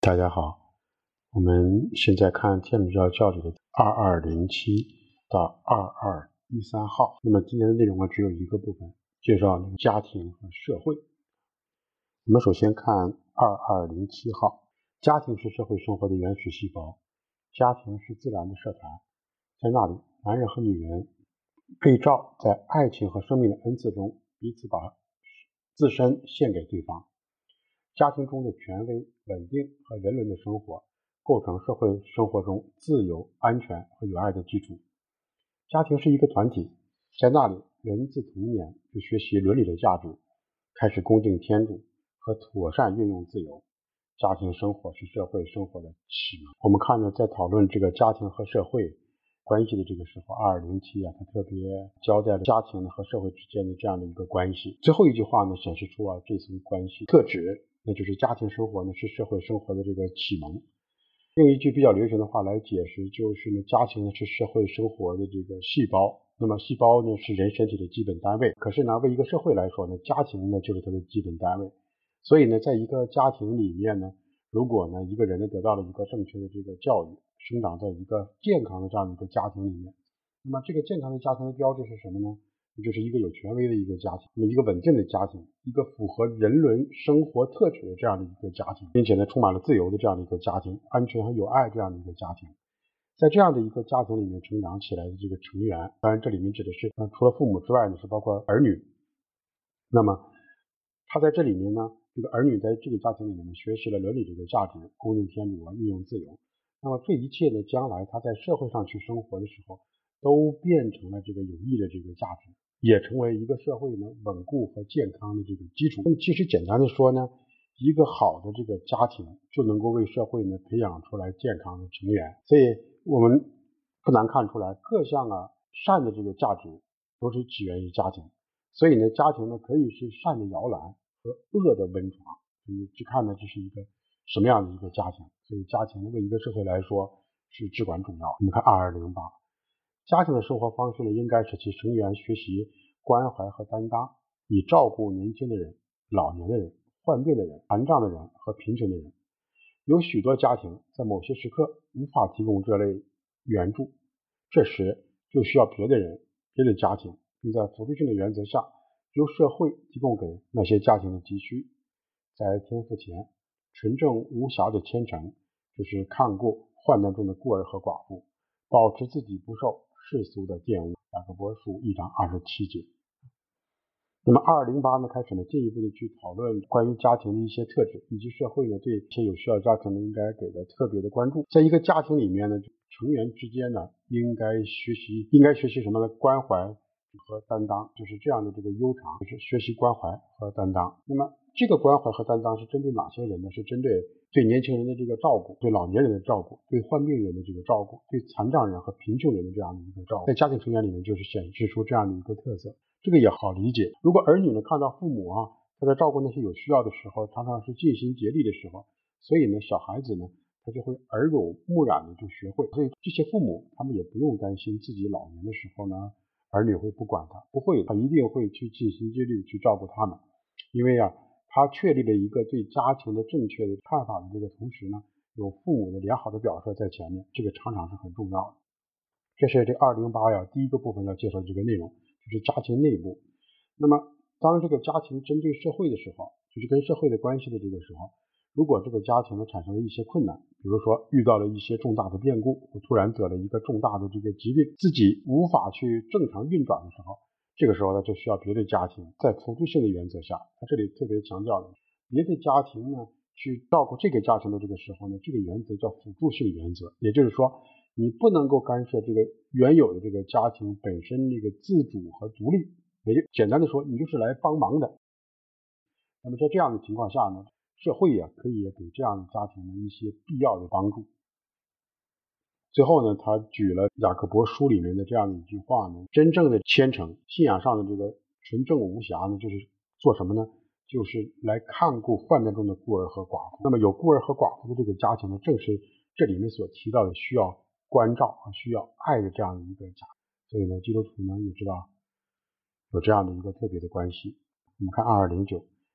大家好，我们现在看天主教教理的2207到2213号。那么今天的内容呢，只有一个部分，介绍家庭和社会。我们首先看2207号，家庭是社会生活的原始细胞，家庭是自然的社团，在那里，男人和女人被召在爱情和生命的恩赐中，彼此把自身献给对方。家庭中的权威、稳定和人伦的生活，构成社会生活中自由、安全和有爱的基础。家庭是一个团体，在那里，人自童年就学习伦理的价值，开始恭敬天主和妥善运用自由。家庭生活是社会生活的启蒙。我们看呢，在讨论这个家庭和社会关系的这个时候，2207它特别交代了家庭和社会之间的这样的一个关系。最后一句话呢，显示出这层关系特质，那就是家庭生活呢是社会生活的这个启蒙。用一句比较流行的话来解释，就是呢，家庭呢是社会生活的这个细胞。那么细胞呢是人身体的基本单位，可是呢，为一个社会来说呢，家庭呢就是它的基本单位。所以呢，在一个家庭里面呢，如果呢一个人呢得到了一个正确的这个教育，生长在一个健康的这样的一个家庭里面，那么这个健康的家庭的标志是什么呢？就是一个有权威的一个家庭，那么一个稳定的家庭，一个符合人伦生活特质的这样的一个家庭，并且呢充满了自由的这样的一个家庭，安全和有爱这样的一个家庭。在这样的一个家庭里面成长起来的这个成员，当然这里面指的是除了父母之外呢，是包括儿女。那么他在这里面呢，这个儿女在这个家庭里面学习了伦理这个价值，恭敬天主运用自由。那么这一切呢，将来他在社会上去生活的时候，都变成了这个有益的这个价值，也成为一个社会呢稳固和健康的这个基础。那么其实简单的说呢，一个好的这个家庭就能够为社会呢培养出来健康的成员。所以我们不难看出来，各项善的这个价值都是起源于家庭。所以呢，家庭呢可以是善的摇篮和恶的温床。所以去看呢，这是一个什么样的一个家庭。所以家庭为一个社会来说是至关重要。我们看2208，家庭的生活方式呢，应该使其成员学习关怀和担当，以照顾年轻的人、老年的人、患病的人、残障的人和贫穷的人。有许多家庭在某些时刻无法提供这类援助，这时就需要别的人、别的家庭，并在辅助性的原则下，由社会提供给那些家庭的急需。在天父前，纯正无瑕的虔诚，就是看顾患难中的孤儿和寡妇，保持自己不受世俗的玷污。雅各伯书1章27节。那么2208呢开始呢进一步的去讨论关于家庭的一些特质，以及社会呢对一些有需要家庭呢应该给的特别的关注。在一个家庭里面呢，成员之间呢应该学习什么呢？关怀和担当，就是这样的这个悠长，就是学习关怀和担当。那么这个关怀和担当是针对哪些人呢？是针对年轻人的这个照顾，对老年人的照顾，对患病人的这个照顾，对残障人和贫穷人的这样的一个照顾。在家庭成员里面就是显示出这样的一个特色。这个也好理解。如果儿女呢看到父母他在照顾那些有需要的时候，常常是尽心竭力的时候，所以呢小孩子呢他就会耳濡目染的就学会。所以这些父母他们也不用担心自己老年的时候呢儿女会不管他，不会，他一定会去尽心竭力去照顾他们。因为他确立了一个对家庭的正确的看法的这个同时呢，有父母的良好的表率在前面，这个常常是很重要的。这是这208第一个部分要介绍的这个内容，就是家庭内部。那么当这个家庭针对社会的时候，就是跟社会的关系的这个时候，如果这个家庭呢产生了一些困难，比如说遇到了一些重大的变故，突然得了一个重大的这个疾病，自己无法去正常运转的时候，这个时候呢就需要别的家庭在辅助性的原则下，他这里特别强调的，别的家庭呢去照顾这个家庭的这个时候呢，这个原则叫辅助性原则。也就是说，你不能够干涉这个原有的这个家庭本身那个自主和独立，也就简单的说，你就是来帮忙的。那么在这样的情况下呢，社会可以给这样的家庭的一些必要的帮助。最后呢，他举了雅各伯书里面的这样的一句话呢，真正的虔诚，信仰上的这个纯正无瑕呢，就是做什么呢？就是来看顾患难中的孤儿和寡妇。那么有孤儿和寡妇的这个家庭呢，正是这里面所提到的需要关照和需要爱的这样的一个家。所以呢，基督徒呢也知道有这样的一个特别的关系。我们看2209，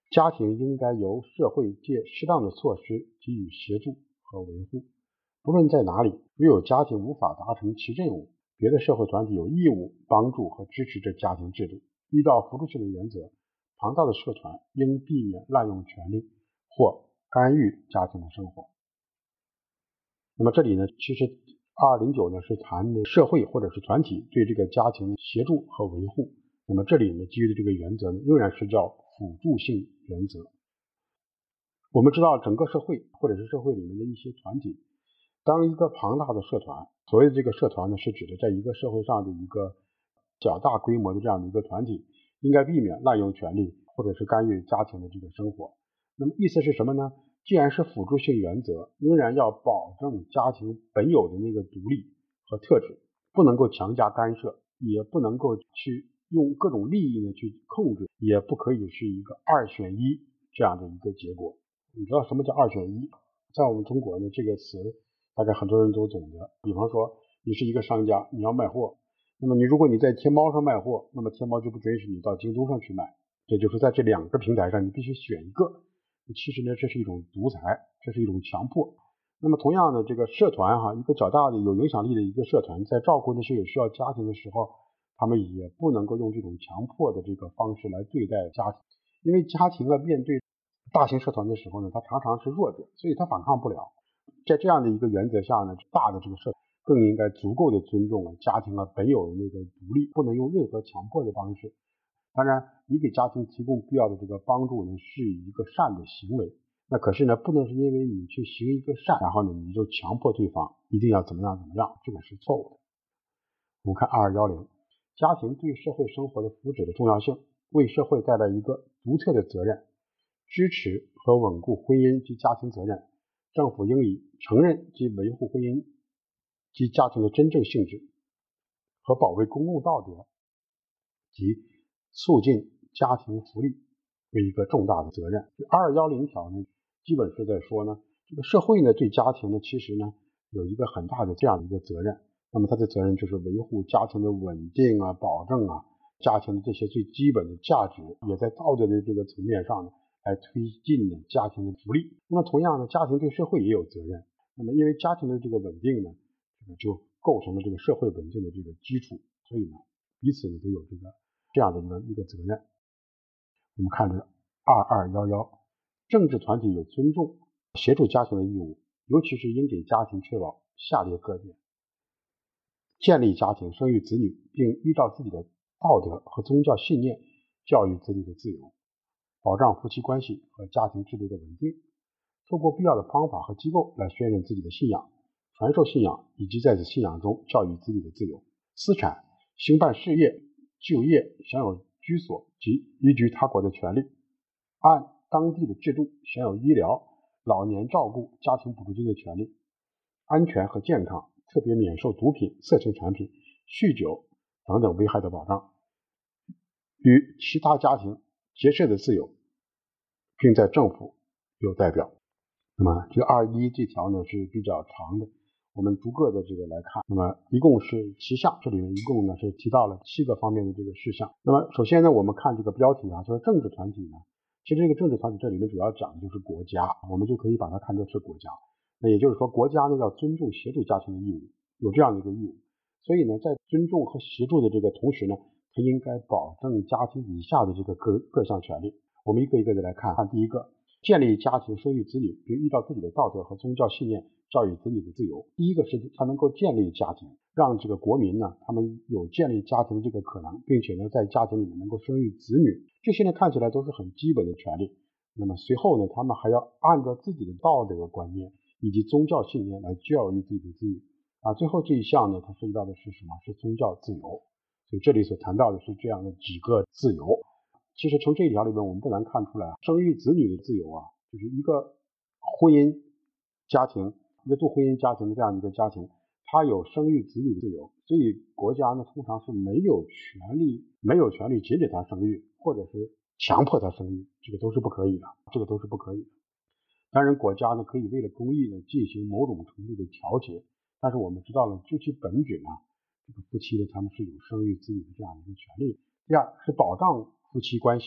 家庭应该由社会借适当的措施给予协助和维护。不论在哪里，如有家庭无法达成其任务，别的社会团体有义务帮助和支持这家庭制度。依照辅助性的原则，庞大的社团应避免滥用权力或干预家庭的生活。那么这里呢，其实2209呢是谈社会或者是团体对这个家庭的协助和维护。那么这里呢，基于的这个原则呢，仍然是叫辅助性原则。我们知道整个社会或者是社会里面的一些团体，当一个庞大的社团，所谓的这个社团呢，是指的在一个社会上的一个较大规模的这样的一个团体，应该避免滥用权力或者是干预家庭的这个生活。那么意思是什么呢？既然是辅助性原则，仍然要保证家庭本有的那个独立和特质，不能够强加干涉，也不能够去用各种利益呢去控制，也不可以是一个二选一这样的一个结果。你知道什么叫二选一？在我们中国呢，这个词大概很多人都懂得。比方说，你是一个商家，你要卖货，那么如果你在天猫上卖货，那么天猫就不准许你到京东上去卖，也就是在这两个平台上你必须选一个。其实呢，这是一种独裁，这是一种强迫。那么同样的，这个社团一个较大的有影响力的一个社团，在照顾那些有需要家庭的时候，他们也不能够用这种强迫的这个方式来对待家庭，因为家庭面对大型社团的时候呢，它常常是弱者，所以它反抗不了。在这样的一个原则下呢，大的这个社团更应该足够的尊重家庭本有的那个独立，不能用任何强迫的方式。当然，你给家庭提供必要的这个帮助呢，是一个善的行为。那可是呢，不能是因为你去行一个善，然后呢，你就强迫对方一定要怎么样，这个是错误的。我们看2210，家庭对社会生活的福祉的重要性，为社会带来一个独特的责任，支持和稳固婚姻及家庭责任。政府应以承认及维护婚姻及家庭的真正性质和保卫公共道德及促进家庭福利为一个重大的责任。2210条呢，基本是在说呢，这个社会呢对家庭呢其实呢有一个很大的这样的一个责任。那么它的责任就是维护家庭的稳定保证家庭的这些最基本的价值，也在道德的这个层面上呢来推进呢家庭的福利。那么同样呢，家庭对社会也有责任。那么因为家庭的这个稳定呢，就构成了这个社会稳定的这个基础，所以呢彼此呢都有这样的一个责任。我们看这个2211，政治团体有尊重协助家庭的义务，尤其是应给家庭确保下列各点：建立家庭，生育子女，并依照自己的道德和宗教信念教育子女的自由，保障夫妻关系和家庭制度的稳定，透过必要的方法和机构来宣认自己的信仰，传授信仰以及在此信仰中教育子女的自由。私产，兴办事业、就业，享有居所及移居他国的权利，按当地的制度享有医疗、老年照顾、家庭补助金的权利，安全和健康，特别免受毒品、色情产品、酗酒等等危害的保障，与其他家庭结社的自由，并在政府有代表。那么这个21这条呢是比较长的，我们逐个的这个来看。那么一共是7项，这里面一共呢是提到了7个方面的这个事项。那么首先呢，我们看这个标题就是政治团体呢，其实这个政治团体这里面主要讲的就是国家，我们就可以把它看作是国家。那也就是说，国家呢要尊重协助家庭的义务，有这样的一个义务。所以呢，在尊重和协助的这个同时呢，它应该保证家庭以下的这个各项权利。我们一个一个的来看。第一个，建立家庭，生育子女，并依照自己的道德和宗教信念教育子女的自由。第一个是他能够建立家庭，让这个国民呢，他们有建立家庭这个可能，并且呢，在家庭里面能够生育子女，这些呢看起来都是很基本的权利。那么随后呢，他们还要按照自己的道德观念以及宗教信念来教育自己的子女最后这一项呢，它涉及到的是什么？是宗教自由。所以这里所谈到的是这样的几个自由。其实从这一条里面我们不难看出来，生育子女的自由就是一个婚姻家庭，一个度婚姻家庭的这样一个家庭，它有生育子女的自由。所以国家呢通常是没有权利禁止他生育，或者是强迫他生育，这个都是不可以的，当然国家呢可以为了公益呢进行某种程度的调节，但是我们知道了究其本质呢，这个夫妻呢他们是有生育子女的这样一个权利。第二是保障夫妻关系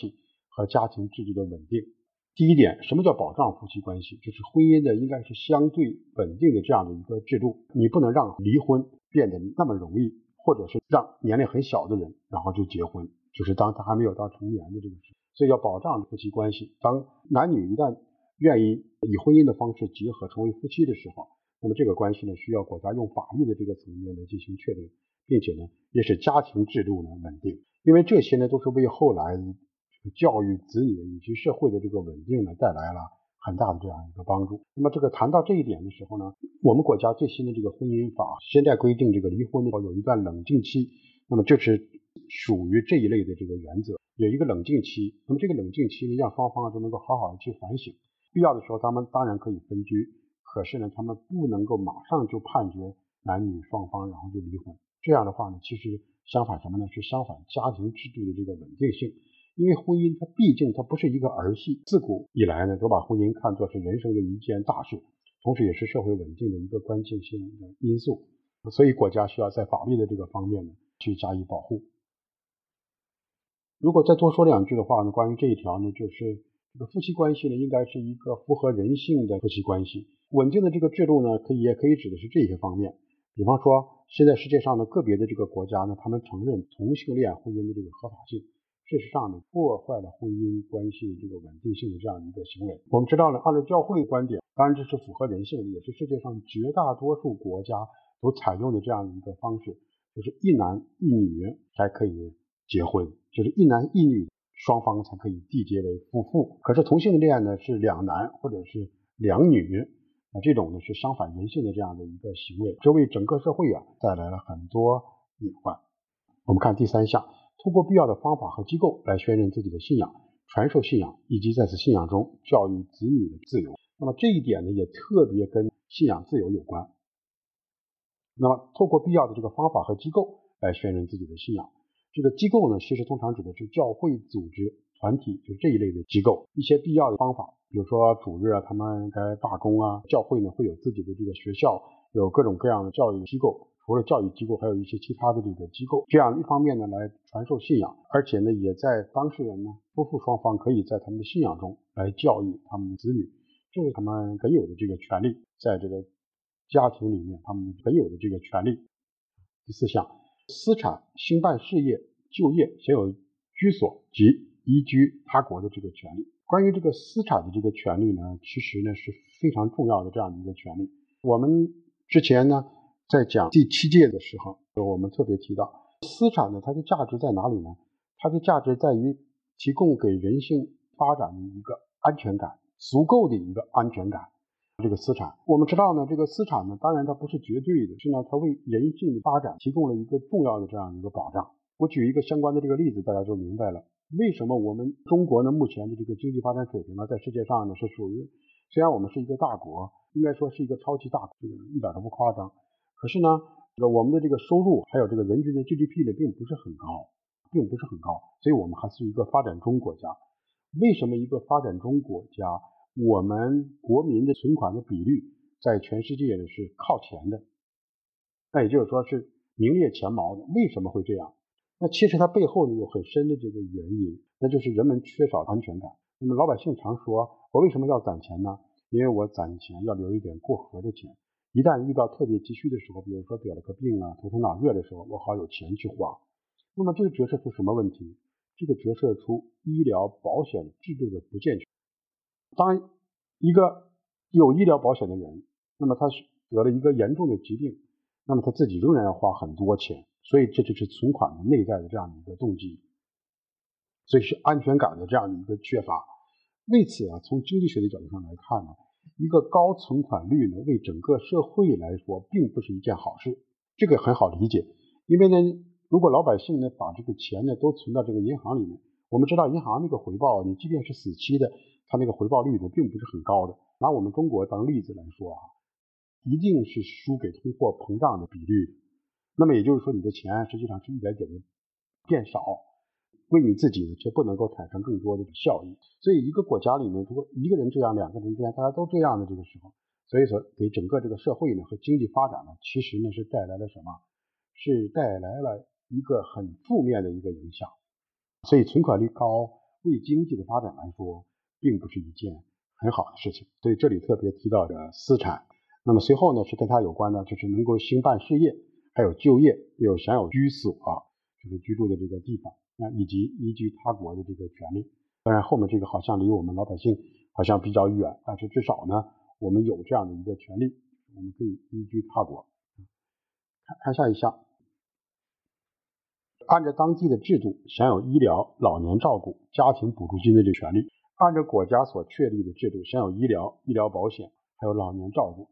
和家庭制度的稳定。第一点，什么叫保障夫妻关系？就是婚姻的应该是相对稳定的这样的一个制度，你不能让离婚变得那么容易，或者是让年龄很小的人然后就结婚，就是当他还没有到成年的这个时候。所以要保障夫妻关系，当男女一旦愿意以婚姻的方式结合成为夫妻的时候，那么这个关系呢，需要国家用法律的这个层面来进行确定，并且呢，也使家庭制度呢稳定，因为这些呢都是为后来教育子女以及社会的这个稳定呢带来了很大的这样一个帮助。那么这个谈到这一点的时候呢，我们国家最新的这个婚姻法现在规定，这个离婚的有一段冷静期，那么这是属于这一类的这个原则，有一个冷静期。那么这个冷静期呢，让双方都能够好好的去反省，必要的时候他们当然可以分居，可是呢，他们不能够马上就判决男女双方然后就离婚。这样的话呢，其实相反什么呢？是相反家庭制度的这个稳定性。因为婚姻它毕竟它不是一个儿戏，自古以来呢都把婚姻看作是人生的一件大事，同时也是社会稳定的一个关键性的因素，所以国家需要在法律的这个方面呢去加以保护。如果再多说两句的话呢，关于这一条呢，就是这个夫妻关系呢应该是一个符合人性的夫妻关系。稳定的这个制度呢也可以指的是这些方面，比方说现在世界上的个别的这个国家呢，他们承认同性恋婚姻的这个合法性，事实上呢，破坏了婚姻关系的这个稳定性的这样一个行为。我们知道呢，按照教会的观点，当然这是符合人性的，也是世界上绝大多数国家都采用的这样一个方式，就是一男一女才可以结婚，就是一男一女双方才可以缔结为夫妇。可是同性恋呢是两男或者是两女，这种呢是相反人性的这样的一个行为，这为整个社会带来了很多隐患。我们看第三项，通过必要的方法和机构来宣认自己的信仰，传授信仰，以及在此信仰中教育子女的自由。那么这一点呢，也特别跟信仰自由有关。那么透过必要的这个方法和机构来宣认自己的信仰，这个机构呢，其实通常指的是教会组织团体，就这一类的机构。一些必要的方法，比如说主日他们该罢工教会呢会有自己的这个学校，有各种各样的教育机构。除了教育机构，还有一些其他的这个机构，这样一方面呢来传授信仰，而且呢也在当事人呢夫妇双方可以在他们的信仰中来教育他们的子女，这是他们本有的这个权利，在这个家庭里面他们本有的这个权利。第四项，私产、兴办事业、就业、享有居所及移居他国的这个权利。关于这个私产的这个权利呢，其实呢是非常重要的这样的一个权利。我们之前呢在讲第7届的时候，我们特别提到私产呢，它的价值在哪里呢？它的价值在于提供给人性发展的一个安全感，足够的一个安全感。这个私产，我们知道呢，这个私产呢，当然它不是绝对的，是呢，它为人性的发展提供了一个重要的这样一个保障。我举一个相关的这个例子，大家就明白了为什么我们中国呢目前的这个经济发展水平呢，在世界上呢是属于，虽然我们是一个大国，应该说是一个超级大国，这个一点都不夸张。可是呢，我们的这个收入还有这个人均的 GDP 呢，并不是很高，所以我们还是一个发展中国家。为什么一个发展中国家，我们国民的存款的比率在全世界呢是靠前的？那也就是说是名列前茅的。为什么会这样？那其实它背后呢有很深的这个原因，那就是人们缺少安全感。那么老百姓常说，我为什么要攒钱呢？因为我攒钱要留一点过河的钱，一旦遇到特别急需的时候，比如说得了个病头疼脑热的时候，我好有钱去花。那么这个折射出什么问题？这个折射出医疗保险制度的不健全。当一个有医疗保险的人，那么他得了一个严重的疾病，那么他自己仍然要花很多钱，所以这就是存款的内在的这样的一个动机，所以是安全感的这样的一个缺乏。为此从经济学的角度上来看呢，一个高存款率呢，为整个社会来说并不是一件好事。这个很好理解，因为呢，如果老百姓呢把这个钱呢都存到这个银行里面，我们知道银行那个回报，你即便是死期的，它那个回报率呢并不是很高的。拿我们中国当例子来说一定是输给通货膨胀的比率的。那么也就是说，你的钱实际上是一点点的变少，为你自己呢却不能够产生更多的效益。所以一个国家里面，如果一个人这样，两个人这样，大家都这样的这个时候，所以说给整个这个社会呢和经济发展呢，其实呢是带来了什么？是带来了一个很负面的一个影响。所以存款率高为经济的发展来说，并不是一件很好的事情。所以这里特别提到的私产。那么随后呢，是跟它有关的，就是能够兴办事业，还有就业，有享有居所，就是居住的这个地方，以及移居他国的这个权利。当然后面这个好像离我们老百姓好像比较远，但是至少呢，我们有这样的一个权利，我们可以移居他国。看下一项，按照当地的制度享有医疗、老年照顾、家庭补助金的这个权利。按照国家所确立的制度享有医疗、医疗保险，还有老年照顾。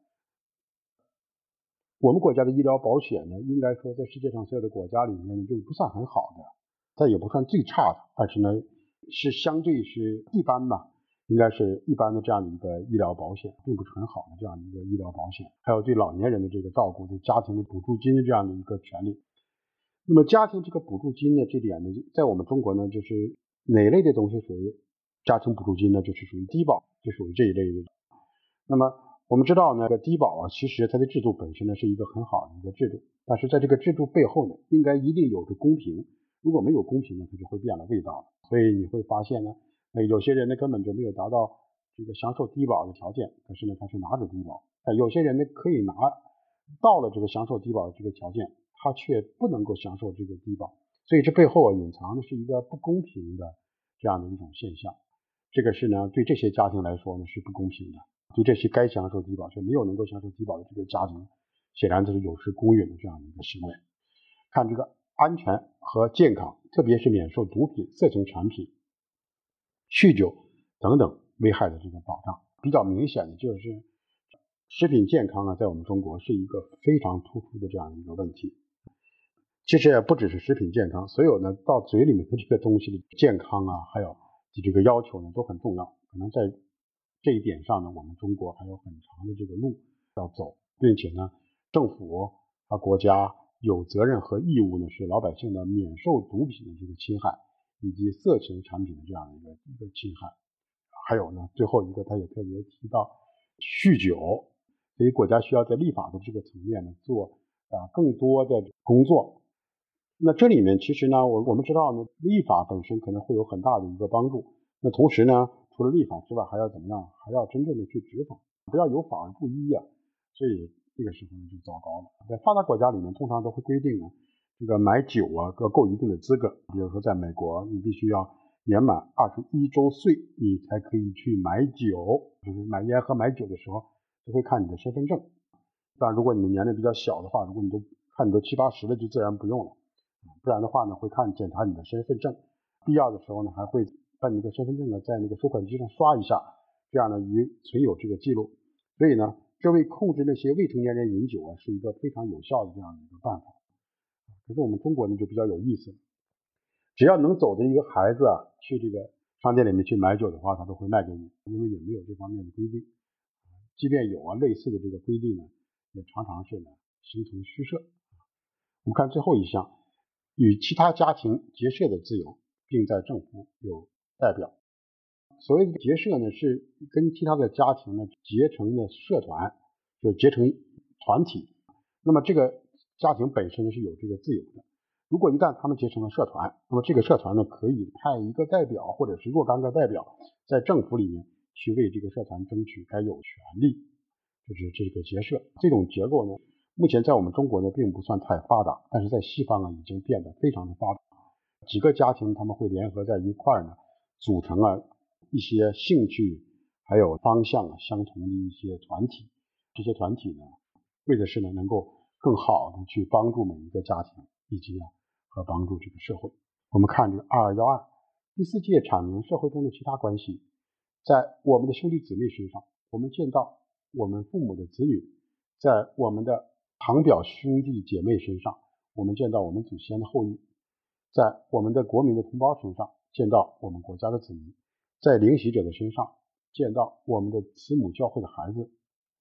我们国家的医疗保险呢，应该说在世界上所有的国家里面呢，就是不算很好的，但也不算最差的，但是呢，是相对是一般吧，应该是一般的这样的一个医疗保险，并不是很好的这样的一个医疗保险。还有对老年人的这个照顾，对家庭的补助金的这样的一个权利。那么家庭这个补助金呢，这点呢，在我们中国呢，就是哪类的东西属于家庭补助金呢？就是属于低保，就属于这一类的。那么我们知道呢，低保其实它的制度本身呢是一个很好的一个制度，但是在这个制度背后呢，应该一定有着公平。如果没有公平呢，它就会变了味道了。所以你会发现呢，有些人呢根本就没有达到这个享受低保的条件，可是呢他是拿着低保；有些人呢可以拿到了这个享受低保的这个条件，他却不能够享受这个低保。所以这背后隐藏的是一个不公平的这样的一种现象。这个是呢对这些家庭来说呢是不公平的。对这些该享受低保却没有能够享受低保的这个家庭，显然这是有失公允的这样的一个行为。看这个安全和健康，特别是免受毒品、色情产品、酗酒等等危害的这个保障。比较明显的就是食品健康在我们中国是一个非常突出的这样一个问题。其实也不只是食品健康，所有呢到嘴里面的这个东西的健康还有这个要求呢都很重要。可能在这一点上呢，我们中国还有很长的这个路要走，并且呢，政府国家有责任和义务呢，使老百姓呢免受毒品的这个侵害，以及色情产品的这样的一个侵害。还有呢，最后一个他也特别提到酗酒，所以国家需要在立法的这个层面呢做更多的工作。那这里面其实呢，我们知道呢，立法本身可能会有很大的一个帮助。那同时呢，除了立法之外，还要怎么样？还要真正的去执法，不要有法而不依所以这个时候呢就糟糕了。在发达国家里面，通常都会规定呢，这个买酒要够一定的资格。比如说在美国，你必须要年满21周岁，你才可以去买酒，就是买烟和买酒的时候，就会看你的身份证。当然，如果你的年龄比较小的话，如果你都70、80了，就自然不用了。不然的话呢，会检查你的身份证，必要的时候呢，还会把你的身份证呢在那个收款机上刷一下，这样呢存有这个记录。所以呢，这为控制那些未成年人饮酒是一个非常有效的这样的一个办法。可是我们中国呢就比较有意思，只要能走的一个孩子去这个商店里面去买酒的话，他都会卖给你，因为也没有这方面的规定。即便有类似的这个规定呢，也常常是呢形同虚设。我们看最后一项，与其他家庭结社的自由，并在政府有代表。所谓的结社呢，是跟其他的家庭呢结成的社团，就结成团体。那么这个家庭本身是有这个自由的。如果一旦他们结成了社团，那么这个社团呢可以派一个代表或者是若干个代表，在政府里面去为这个社团争取该有权利，就是这个结社。这种结构呢，目前在我们中国呢并不算太发达，但是在西方已经变得非常的发达。几个家庭他们会联合在一块呢，组成一些兴趣还有方向相同的一些团体。这些团体呢，为的是呢能够更好的去帮助每一个家庭，以及和帮助这个社会。我们看这个2212第4届阐明社会中的其他关系。在我们的兄弟姊妹身上，我们见到我们父母的子女；在我们的堂表兄弟姐妹身上，我们见到我们祖先的后裔；在我们的国民的同胞身上，见到我们国家的子民；在领洗者的身上，见到我们的慈母教会的孩子。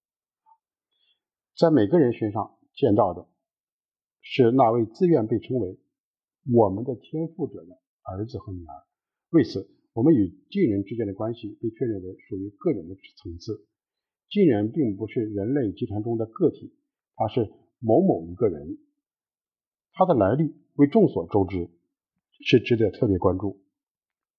在每个人身上见到的是那位自愿被称为我们的天父者的儿子和女儿。为此，我们与近人之间的关系被确认为属于个人的层次。近人并不是人类集团中的个体，他是某一个人，他的来历为众所周知，是值得特别关注。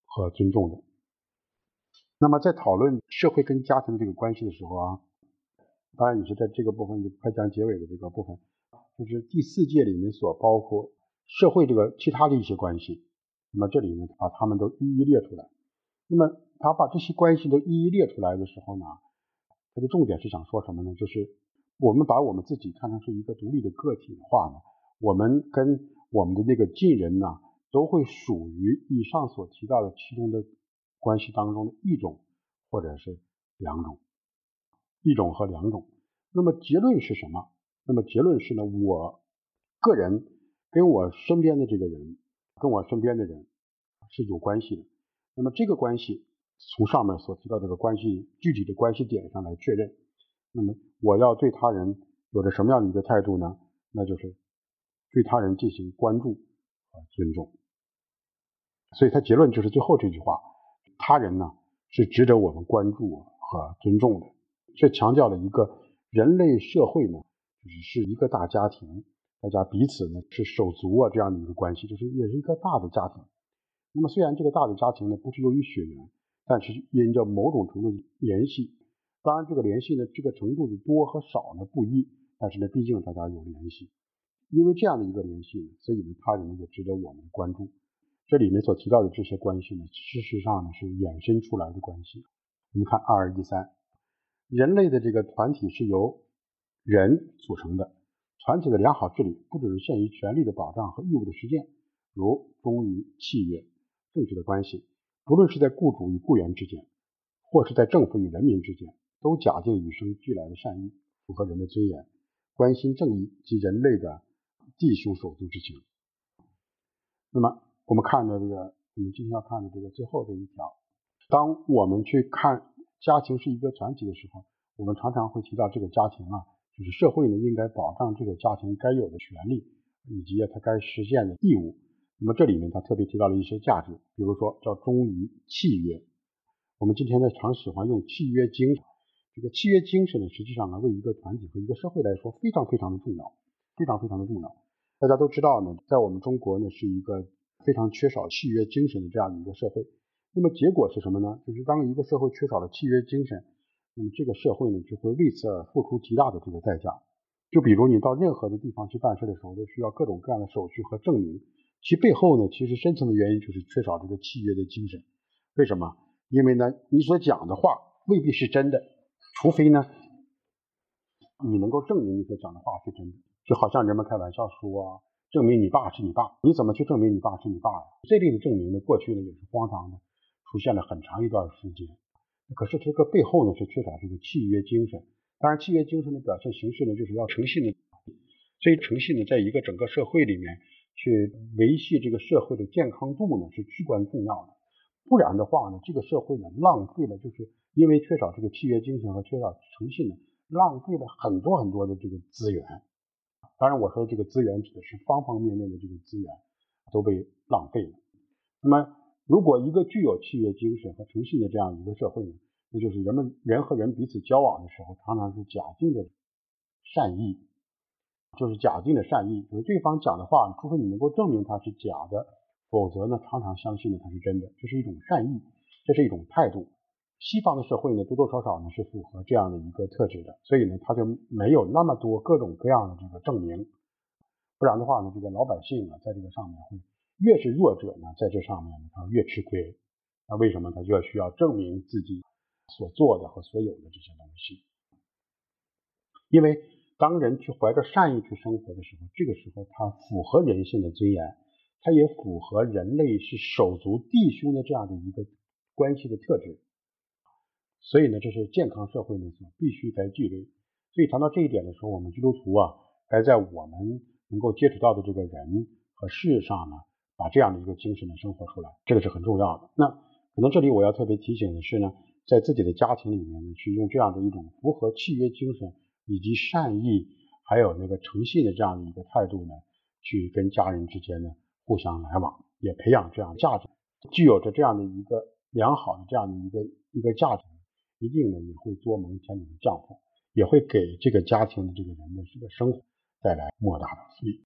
和尊重的。那么在讨论社会跟家庭的这个关系的时候啊，当然也是在这个部分就快将结尾的这个部分，就是第4诫里面所包括社会这个其他的一些关系，那么这里呢把它们都一一列出来。那么他把这些关系都一一列出来的时候呢，他的重点是想说什么呢？就是我们把我们自己看成是一个独立的个体的话呢，我们跟我们的那个近人呢，都会属于以上所提到的其中的关系当中的一种或者是两种，一种和两种。那么结论是什么？那么结论是呢，我个人跟我身边的这个人，跟我身边的人是有关系的。那么这个关系从上面所提到这个关系具体的关系点上来确认。那么我要对他人有着什么样的一个态度呢？那就是对他人进行关注和尊重。所以他结论就是最后这句话，他人呢是值得我们关注和尊重的。这强调了一个人类社会呢是一个大家庭，大家彼此呢是手足啊这样的一个关系，就是也是一个大的家庭。那么虽然这个大的家庭呢不是由于血缘，但是因着某种程度的联系，当然这个联系呢这个程度的多和少呢不一，但是呢毕竟大家有联系。因为这样的一个联系呢，所以呢他人呢也值得我们的关注。这里面所提到的这些关系呢，事实上呢是衍生出来的关系。我们看2213，人类的这个团体是由人组成的，团体的良好治理不只是限于权利的保障和义务的实践，如忠于契约、正确的关系，不论是在雇主与雇员之间，或是在政府与人民之间，都假定与生俱来的善意，符合人的尊严，关心正义及人类的弟兄手足之情。那么我们看的这个，我们今天要看的这个最后这一条，当我们去看家庭是一个团体的时候，我们常常会提到这个家庭啊，就是社会呢应该保障这个家庭该有的权利以及它该实现的义务。那么这里面他特别提到了一些价值，比如说叫忠于契约。我们今天呢常喜欢用契约精神，这个契约精神呢实际上呢为一个团体和一个社会来说非常非常的重要，非常非常的重要。大家都知道呢，在我们中国呢是一个非常缺少契约精神的这样的一个社会。那么结果是什么呢？就是当一个社会缺少了契约精神，那么这个社会呢就会为此而付出极大的这个代价。就比如你到任何的地方去办事的时候，都需要各种各样的手续和证明，其背后呢其实深层的原因就是缺少这个契约的精神。为什么？因为呢你所讲的话未必是真的，除非呢你能够证明你所讲的话是真的。就好像人们开玩笑说啊，证明你爸是你爸，你怎么去证明你爸是你爸呀？这类的证明呢，过去呢也是荒唐的，出现了很长一段时间。可是这个背后呢是缺少这个契约精神。当然契约精神的表现形式呢就是要诚信的，所以诚信呢在一个整个社会里面去维系这个社会的健康度呢是至关重要的。不然的话呢，这个社会呢浪费了，就是因为缺少这个契约精神和缺少诚信呢，浪费了很多很多的这个资源。当然我说的这个资源指的是方方面面的这个资源都被浪费了。那么如果一个具有契约精神和诚信的这样一个社会呢，那就是人和人彼此交往的时候常常是假定的善意，就是假定的善意，就是对方讲的话，除非你能够证明它是假的，否则呢常常相信呢它是真的，这是一种善意，这是一种态度。西方的社会呢多多少少呢是符合这样的一个特质的，所以呢它就没有那么多各种各样的这个证明。不然的话呢，这个老百姓啊在这个上面会越是弱者呢在这上面呢他越吃亏。那为什么他越需要证明自己所做的和所有的这些东西？因为当人去怀着善意去生活的时候，这个时候他符合人性的尊严，他也符合人类是手足弟兄的这样的一个关系的特质。所以呢，这是健康社会呢所必须该具备。所以谈到这一点的时候，我们基督徒啊，该在我们能够接触到的这个人和事上呢，把这样的一个精神呢生活出来，这个是很重要的。那可能这里我要特别提醒的是呢，在自己的家庭里面呢，去用这样的一种符合契约精神以及善意还有那个诚信的这样的一个态度呢，去跟家人之间呢互相来往，也培养这样的价值，具有着这样的一个良好的这样的一个价值，一定呢也会多蒙天主的降福，也会给这个家庭的这个人的这个生活带来莫大的福利。